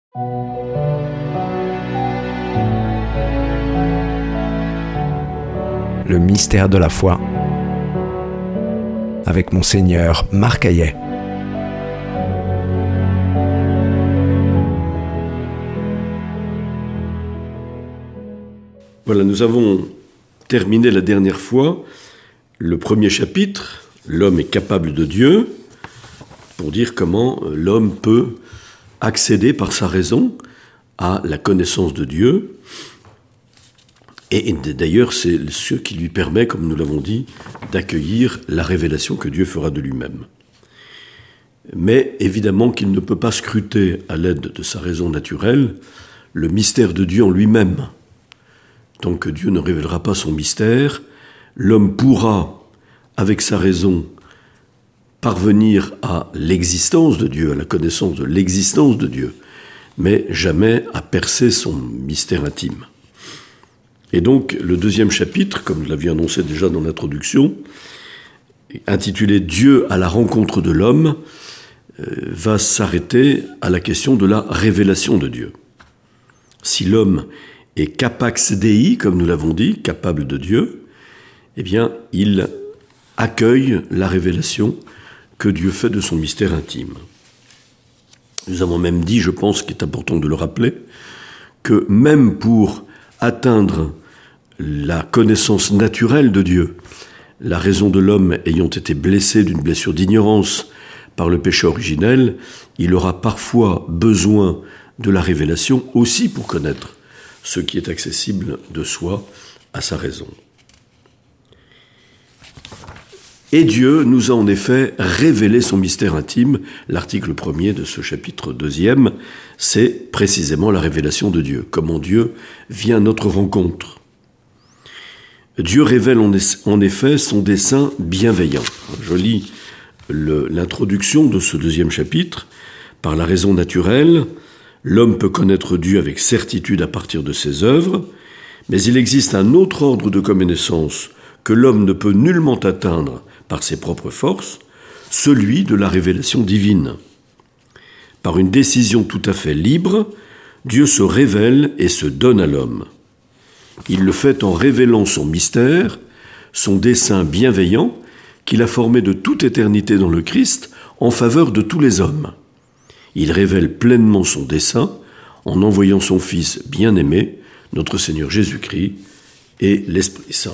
Le mystère de la foi, avec Monseigneur Marc Hayet. Voilà, nous avons terminé la dernière fois le premier chapitre, l'homme est capable de Dieu, pour dire comment l'homme peut accéder par sa raison à la connaissance de Dieu. Et d'ailleurs, c'est ce qui lui permet, comme nous l'avons dit, d'accueillir la révélation que Dieu fera de lui-même. Mais évidemment qu'il ne peut pas scruter à l'aide de sa raison naturelle le mystère de Dieu en lui-même. Tant que Dieu ne révélera pas son mystère, l'homme pourra, avec sa raison, parvenir à l'existence de Dieu, à la connaissance de l'existence de Dieu, mais jamais à percer son mystère intime. Et donc, le deuxième chapitre, comme je l'avais annoncé déjà dans l'introduction, intitulé « Dieu à la rencontre de l'homme », va s'arrêter à la question de la révélation de Dieu. Si l'homme est capax Dei, comme nous l'avons dit, capable de Dieu, eh bien, il accueille la révélation que Dieu fait de son mystère intime. Nous avons même dit, je pense qu'il est important de le rappeler, que même pour atteindre la connaissance naturelle de Dieu, la raison de l'homme ayant été blessée d'une blessure d'ignorance par le péché originel, il aura parfois besoin de la révélation aussi pour connaître ce qui est accessible de soi à sa raison. Et Dieu nous a en effet révélé son mystère intime. L'article 1er de ce chapitre 2e, c'est précisément la révélation de Dieu. Comment Dieu vient à notre rencontre. Dieu révèle en effet son dessein bienveillant. Je lis l'introduction de ce deuxième chapitre. Par la raison naturelle, l'homme peut connaître Dieu avec certitude à partir de ses œuvres, mais il existe un autre ordre de connaissance que l'homme ne peut nullement atteindre par ses propres forces, celui de la révélation divine. Par une décision tout à fait libre, Dieu se révèle et se donne à l'homme. Il le fait en révélant son mystère, son dessein bienveillant, qu'il a formé de toute éternité dans le Christ en faveur de tous les hommes. Il révèle pleinement son dessein en envoyant son Fils bien-aimé, notre Seigneur Jésus-Christ, et l'Esprit Saint.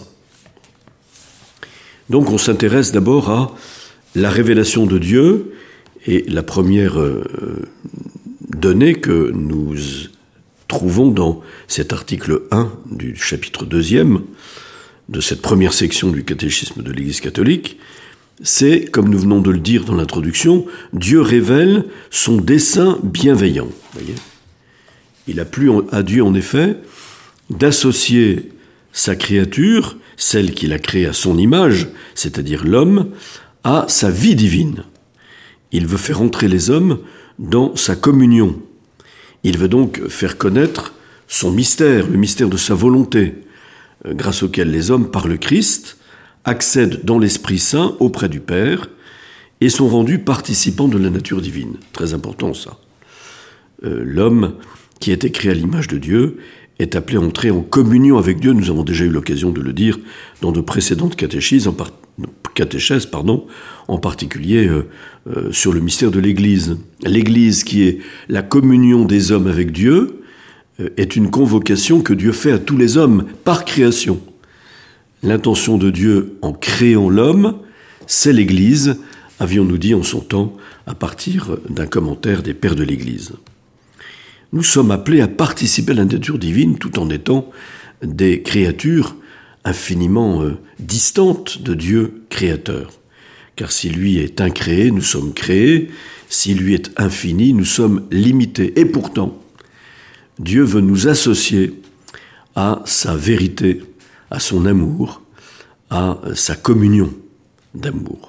Donc on s'intéresse d'abord à la révélation de Dieu, et la première donnée que nous trouvons dans cet article 1 du chapitre 2e, de cette première section du catéchisme de l'Église catholique, c'est, comme nous venons de le dire dans l'introduction, Dieu révèle son dessein bienveillant. Voyez, il a plu à Dieu, en effet, d'associer sa créature, celle qu'il a créée à son image, c'est-à-dire l'homme, à sa vie divine. Il veut faire entrer les hommes dans sa communion. Il veut donc faire connaître son mystère, le mystère de sa volonté, grâce auquel les hommes, par le Christ, accèdent dans l'Esprit Saint auprès du Père et sont rendus participants de la nature divine. Très important, ça. L'homme qui a été créé à l'image de Dieu est appelé à entrer en communion avec Dieu. Nous avons déjà eu l'occasion de le dire dans de précédentes catéchèses, en particulier sur le mystère de l'Église. L'Église, qui est la communion des hommes avec Dieu, est une convocation que Dieu fait à tous les hommes par création. L'intention de Dieu en créant l'homme, c'est l'Église, avions-nous dit en son temps, à partir d'un commentaire des pères de l'Église. Nous sommes appelés à participer à la nature divine tout en étant des créatures infiniment distantes de Dieu créateur. Car si lui est incréé, nous sommes créés. Si lui est infini, nous sommes limités. Et pourtant, Dieu veut nous associer à sa vérité, à son amour, à sa communion d'amour.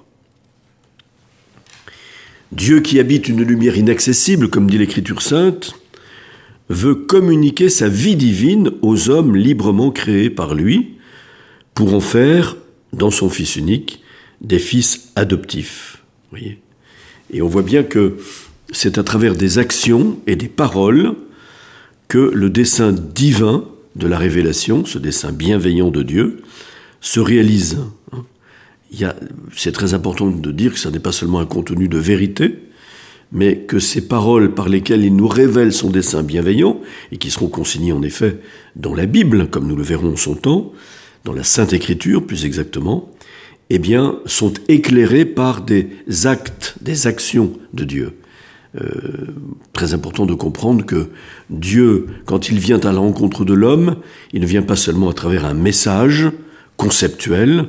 Dieu qui habite une lumière inaccessible, comme dit l'Écriture sainte, veut communiquer sa vie divine aux hommes librement créés par lui, pour en faire, dans son Fils unique, des fils adoptifs. Voyez. Et on voit bien que c'est à travers des actions et des paroles que le dessein divin de la révélation, ce dessein bienveillant de Dieu, se réalise. C'est très important de dire que ça n'est pas seulement un contenu de vérité, mais que ces paroles par lesquelles il nous révèle son dessein bienveillant, et qui seront consignées en effet dans la Bible, comme nous le verrons en son temps, dans la Sainte Écriture plus exactement, eh bien, sont éclairées par des actes, des actions de Dieu. Très important de comprendre que Dieu, quand il vient à la rencontre de l'homme, il ne vient pas seulement à travers un message conceptuel,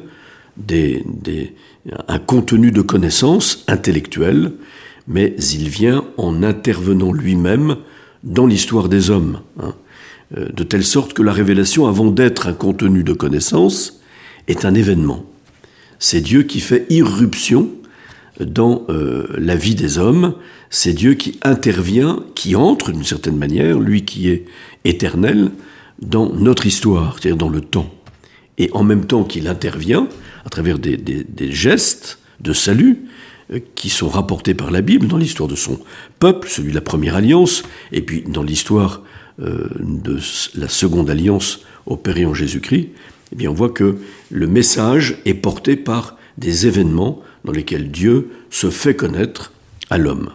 un contenu de connaissances intellectuelles, mais il vient en intervenant lui-même dans l'histoire des hommes, de telle sorte que la révélation, avant d'être un contenu de connaissances, est un événement. C'est Dieu qui fait irruption dans la vie des hommes, c'est Dieu qui intervient, qui entre d'une certaine manière, lui qui est éternel, dans notre histoire, c'est-à-dire dans le temps. Et en même temps qu'il intervient, à travers des gestes de salut, qui sont rapportés par la Bible dans l'histoire de son peuple, celui de la première alliance, et puis dans l'histoire de la seconde alliance opérée en Jésus-Christ, eh bien on voit que le message est porté par des événements dans lesquels Dieu se fait connaître à l'homme.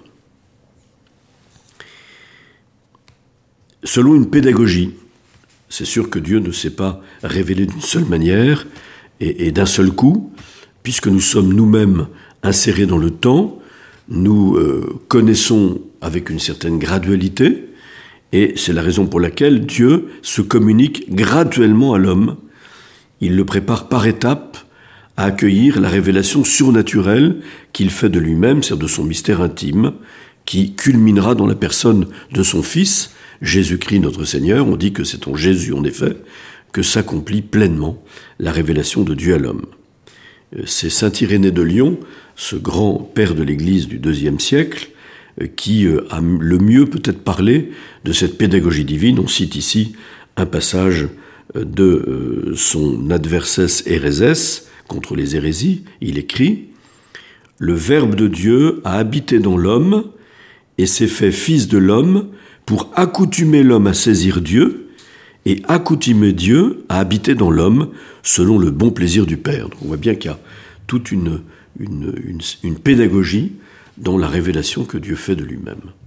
Selon une pédagogie, c'est sûr que Dieu ne s'est pas révélé d'une seule manière et d'un seul coup, puisque nous sommes nous-mêmes insérés dans le temps, nous connaissons avec une certaine gradualité, et c'est la raison pour laquelle Dieu se communique graduellement à l'homme. Il le prépare par étapes à accueillir la révélation surnaturelle qu'il fait de lui-même, c'est-à-dire de son mystère intime, qui culminera dans la personne de son Fils, Jésus-Christ notre Seigneur. On dit que c'est en Jésus, en effet, que s'accomplit pleinement la révélation de Dieu à l'homme. C'est saint Irénée de Lyon, ce grand père de l'Église du IIe siècle, qui a le mieux peut-être parlé de cette pédagogie divine. On cite ici un passage de son Adverses Héréses contre les hérésies. Il écrit « Le Verbe de Dieu a habité dans l'homme et s'est fait fils de l'homme pour accoutumer l'homme à saisir Dieu et accoutumer Dieu à habiter dans l'homme selon le bon plaisir du Père. » Donc on voit bien qu'il y a toute une pédagogie dans la révélation que Dieu fait de lui-même.